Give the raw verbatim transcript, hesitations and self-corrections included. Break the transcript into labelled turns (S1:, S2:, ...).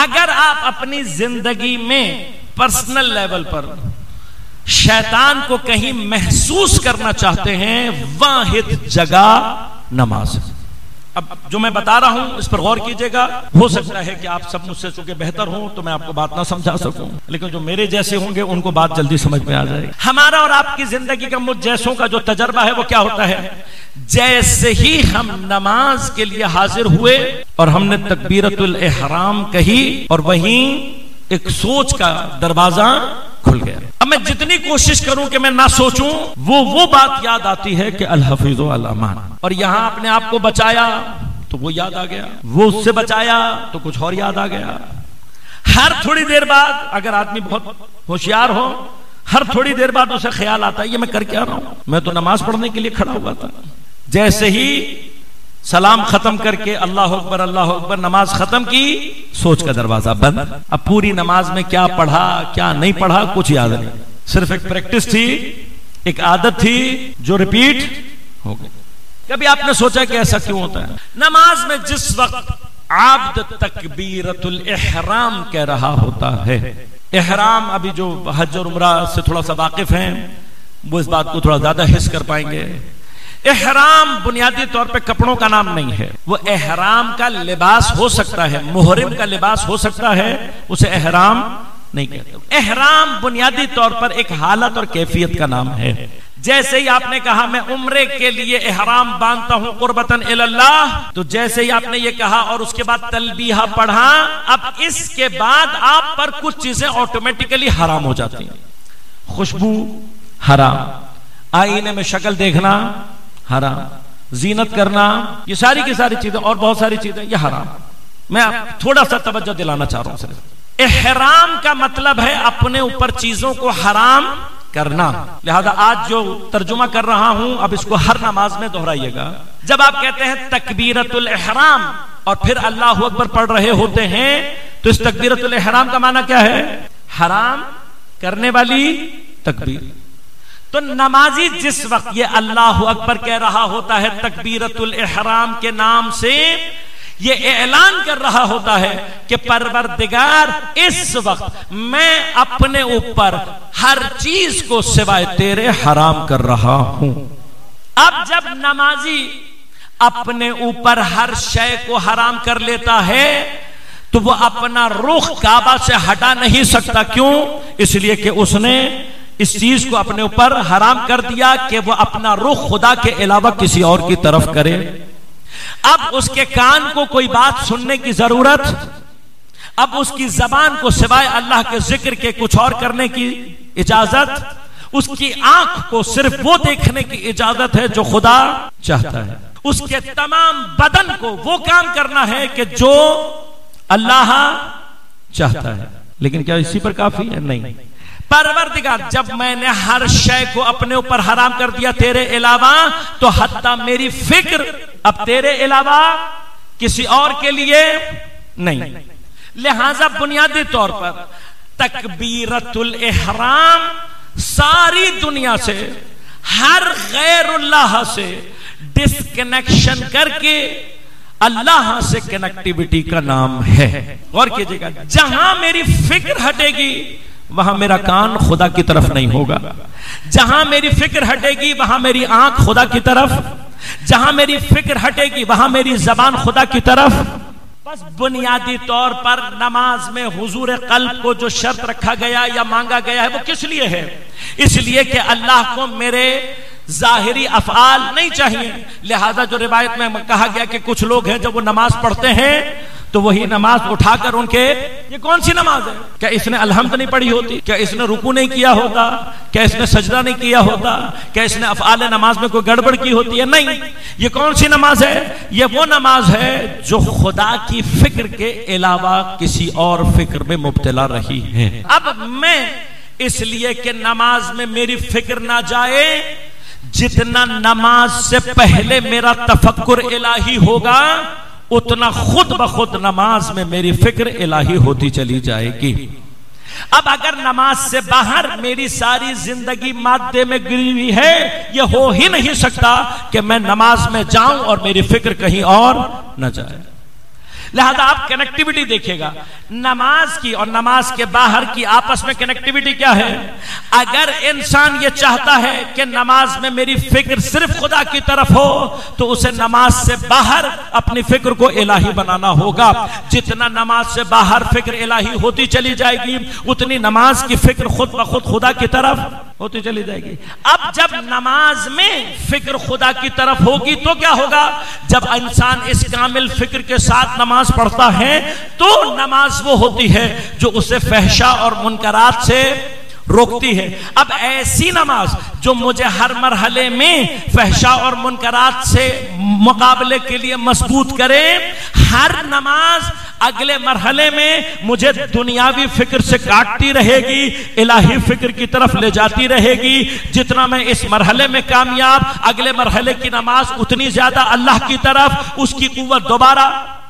S1: اگر آپ اپنی زندگی میں پرسنل لیول پر شیطان کو کہیں محسوس کرنا چاہتے ہیں، واحد جگہ نماز۔ اب جو میں بتا رہا ہوں اس پر غور کیجئے گا، ہو سکتا ہے کہ آپ سب مجھ سے چونکہ بہتر ہوں تو میں آپ کو بات نہ سمجھا سکوں، لیکن جو میرے جیسے ہوں گے ان کو بات جلدی سمجھ میں آ جائے گی۔ ہمارا اور آپ کی زندگی کا مجھ جیسوں کا جو تجربہ ہے وہ کیا ہوتا ہے؟ جیسے ہی ہم نماز کے لیے حاضر ہوئے اور ہم نے تکبیرۃ الاحرام کہی اور وہیں ایک سوچ کا دروازہ کھل گیا۔ اب میں جتنی کوشش کروں کہ میں نہ سوچوں، وہ وہ بات یاد آتی ہے کہ الحفیظ الامان، اور یہاں اپنے آپ کو بچایا تو وہ یاد آ گیا، وہ اس سے بچایا تو کچھ اور یاد آ گیا۔ ہر تھوڑی دیر بعد اگر آدمی بہت ہوشیار ہو، ہر تھوڑی دیر بعد اسے خیال آتا ہے یہ میں کر کیا رہا ہوں، میں تو نماز پڑھنے کے لیے کھڑا ہوا تھا۔ جیسے ہی سلام ختم کر کے اللہ اکبر اللہ اکبر نماز ختم کی، سوچ کا دروازہ بند۔ اب پوری نماز میں کیا پڑھا کیا نہیں پڑھا کچھ یاد نہیں، صرف ایک پریکٹس تھی، ایک عادت تھی جو ریپیٹ ہو گئی۔ کبھی آپ نے سوچا کہ ایسا کیوں ہوتا ہے؟ نماز میں جس وقت عبد تکبیرۃ الاحرام کہہ رہا ہوتا ہے، احرام ابھی جو حج اور عمرہ سے تھوڑا سا واقف ہیں وہ اس بات کو تھوڑا زیادہ حس کر پائیں گے۔ احرام بنیادی طور پہ کپڑوں کا نام نہیں ہے، وہ احرام کا لباس ہو سکتا ہے، محرم کا لباس ہو سکتا ہے، اسے احرام نہیں کہتے۔ احرام بنیادی طور پر ایک حالت اور کیفیت کا نام ہے۔ جیسے ہی آپ نے کہا میں عمرے کے لیے احرام باندھتا ہوں قربتاً الی اللہ، تو جیسے ہی آپ نے یہ کہا اور اس کے بعد تلبیہ پڑھا، اب اس کے بعد آپ پر کچھ چیزیں آٹومیٹیکلی حرام ہو جاتی ہیں۔ خوشبو حرام، آئینے میں شکل دیکھنا حرام، زینت کرنا، یہ ساری کی ساری چیزیں اور بہت ساری چیزیں یہ حرام۔ میں تھوڑا سا توجہ دلانا چاہ رہا ہوں صرف، احرام کا مطلب ہے اپنے اوپر چیزوں کو حرام کرنا۔ لہذا آج جو ترجمہ کر رہا ہوں اب اس کو ہر نماز میں دہرائیے گا۔ جب آپ کہتے ہیں تکبیرۃ الاحرام اور پھر اللہ اکبر پڑھ رہے ہوتے ہیں تو اس تکبیرۃ الاحرام کا معنی کیا ہے؟ حرام کرنے والی تکبیر۔ تو نمازی جس وقت یہ اللہ اکبر کہہ رہا ہوتا ہے تکبیرۃ الاحرام کے نام سے، یہ اعلان کر رہا ہوتا ہے کہ پروردگار اس وقت میں اپنے اوپر ہر چیز کو سوائے تیرے حرام کر رہا ہوں۔ اب جب نمازی اپنے اوپر ہر شے کو حرام کر لیتا ہے تو وہ اپنا رخ کعبہ سے ہٹا نہیں سکتا۔ کیوں؟ اس لیے کہ اس نے اس چیز کو اپنے اوپر حرام کر دیا کہ وہ اپنا رخ خدا کے علاوہ کسی اور کی طرف کرے۔ اب اس کے کان کو کوئی بات سننے کی ضرورت، اب اس کی زبان کو سوائے اللہ کے ذکر کے کچھ اور کرنے کی اجازت، اس کی آنکھ کو صرف وہ دیکھنے کی اجازت ہے جو خدا چاہتا ہے، اس کے تمام بدن کو وہ کام کرنا ہے کہ جو اللہ چاہتا ہے۔ لیکن کیا اسی پر کافی ہے؟ نہیں۔ پروردگار جب میں نے ہر شے کو اپنے اوپر حرام کر دیا تیرے علاوہ، تو حتیٰ میری فکر اب تیرے علاوہ کسی اور کے لیے نہیں۔ لہذا بنیادی طور پر تکبیرۃ الاحرام ساری دنیا سے، ہر غیر اللہ سے ڈسکنیکشن کر کے اللہ سے کنیکٹیویٹی کا نام ہے۔ غور کیجئے گا، جہاں میری فکر ہٹے گی وہاں میرا کان خدا کی طرف نہیں ہوگا، جہاں میری فکر ہٹے گی وہاں میری آنکھ خدا کی طرف، جہاں میری فکر ہٹے گی وہاں میری زبان خدا کی طرف۔ بس بنیادی طور پر نماز میں حضور قلب کو جو شرط رکھا گیا یا مانگا گیا ہے وہ کس لیے ہے؟ اس لیے کہ اللہ کو میرے ظاہری افعال نہیں چاہیے۔ لہذا جو روایت میں کہا گیا کہ کچھ لوگ ہیں جب وہ نماز پڑھتے ہیں تو وہی نماز اٹھا کر ان کے، یہ کون سی نماز ہے؟ کیا اس نے الحمد نہیں پڑھی ہوتی؟ کیا اس نے رکوع نہیں کیا ہوتا؟ کیا اس نے سجدہ نہیں کیا ہوتا؟ کیا اس نے افعال نماز میں کوئی گڑبڑ کی ہوتی ہے؟ نہیں۔ یہ کون سی نماز ہے؟ یہ وہ نماز ہے جو خدا کی فکر کے علاوہ کسی اور فکر میں مبتلا رہی ہے۔ اب میں اس لیے کہ نماز میں میری فکر نہ جائے، جتنا نماز سے پہلے میرا تفکر الہی ہوگا اتنا خود بخود نماز میں میری فکر الہی ہوتی چلی جائے گی۔ اب اگر نماز سے باہر میری ساری زندگی مادے میں گری ہوئی ہے، یہ ہو ہی نہیں سکتا کہ میں نماز میں جاؤں اور میری فکر کہیں اور نہ جائے۔ لہذا آپ کنیکٹیوٹی دیکھیے گا نماز کی اور نماز کے باہر کی آپس میں کنیکٹیوٹی کیا ہے؟ اگر انسان یہ چاہتا ہے کہ نماز میں میری فکر صرف خدا کی طرف ہو تو اسے نماز سے باہر اپنی فکر کو الہی بنانا ہوگا. جتنا نماز سے باہر فکر الہی ہوتی چلی جائے گی اتنی نماز کی فکر خود بخود خدا کی طرف ہوتی چلی جائے گی. اب جب نماز میں فکر خدا کی طرف ہوگی تو کیا ہوگا؟ جب انسان اس کامل فکر کے ساتھ نماز پڑھتا ہے تو نماز وہ ہوتی ہے جو اسے فحشا اور منکرات سے روکتی ہے. اب ایسی نماز جو مجھے ہر مرحلے میں فحشا اور منکرات سے مقابلے کے لیے مضبوط کرے، ہر نماز اگلے مرحلے میں مجھے دنیاوی فکر سے کاٹتی رہے گی، الہی فکر کی طرف لے جاتی رہے گی. جتنا میں اس مرحلے میں کامیاب، اگلے مرحلے کی نماز اتنی زیادہ اللہ کی طرف، اس کی قوت دوبارہ